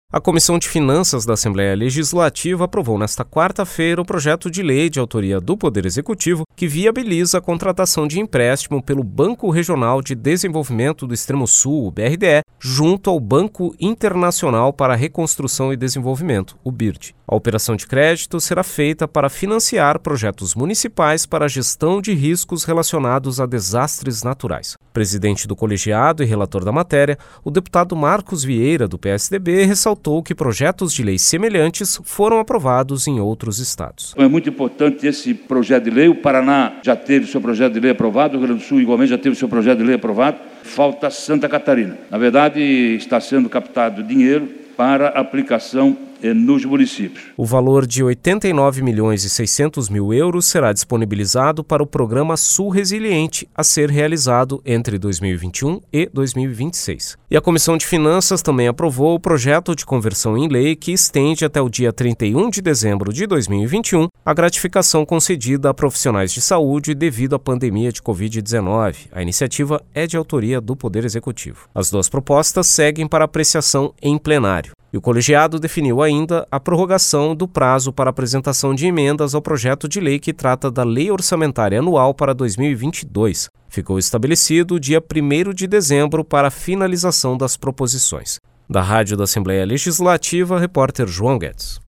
A Comissão de Finanças da Assembleia Legislativa aprovou nesta quarta-feira o projeto de lei de autoria do Poder Executivo que viabiliza a contratação de empréstimo pelo Banco Regional de Desenvolvimento do Extremo Sul, o BRDE, junto ao Banco Internacional para a Reconstrução e Desenvolvimento, o BIRD. A operação de crédito será feita para financiar projetos municipais para a gestão de riscos relacionados a desastres naturais. Presidente do colegiado e relator da matéria, o deputado Marcos Vieira, do PSDB, ressaltou que projetos de lei semelhantes foram aprovados em outros estados. É muito importante esse projeto de lei. O Paraná já teve seu projeto de lei aprovado, o Rio Grande do Sul igualmente já teve seu projeto de lei aprovado. Falta Santa Catarina. Na verdade, está sendo captado dinheiro para aplicação nos municípios. O valor de 89.600.000 euros será disponibilizado para o Programa Sul Resiliente, a ser realizado entre 2021 e 2026. E a Comissão de Finanças também aprovou o projeto de conversão em lei que estende até o dia 31 de dezembro de 2021 a gratificação concedida a profissionais de saúde devido à pandemia de Covid-19. A iniciativa é de autoria do Poder Executivo. As duas propostas seguem para apreciação em plenário. E o colegiado definiu ainda a prorrogação do prazo para apresentação de emendas ao projeto de lei que trata da Lei Orçamentária Anual para 2022. Ficou estabelecido o dia 1º de dezembro para a finalização das proposições. Da Rádio da Assembleia Legislativa, repórter João Guedes.